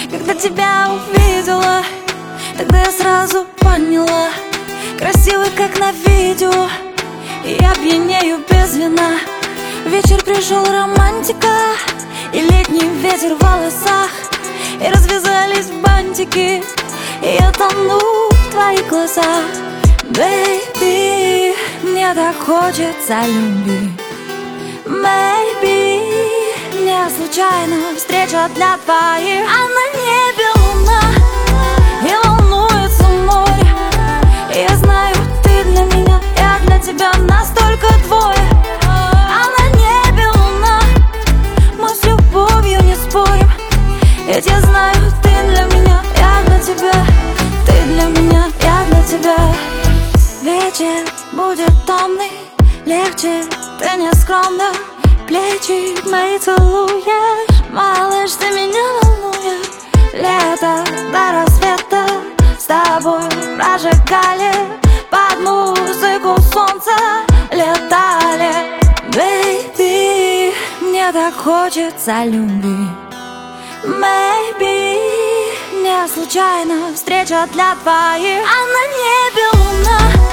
Когда тебя увидела, тогда я сразу поняла: красивый, как на видео, и я пьянею без вина. Вечер пришел, романтика, и летний ветер в волосах, и развязались бантики, и я тону в твоих глазах. Бэйби, мне так хочется любви. Maybe мне случайно встреча для двоих, а на небе луна, и волнуется море. И я знаю, ты для меня, я для тебя, нас только двое. А на небе луна, мы с любовью не спорим. Ведь я знаю, ты для меня, я для тебя, ты для меня, я для тебя. Вечер будет томный, легче, ты не скромна. Плечи мои целуешь, малыш, ты меня волнуешь. Лето до рассвета с тобой прожигали, под музыку солнца летали. Бэйби, мне так хочется любви. Maybe мне случайно встреча для двоих, а на небе луна.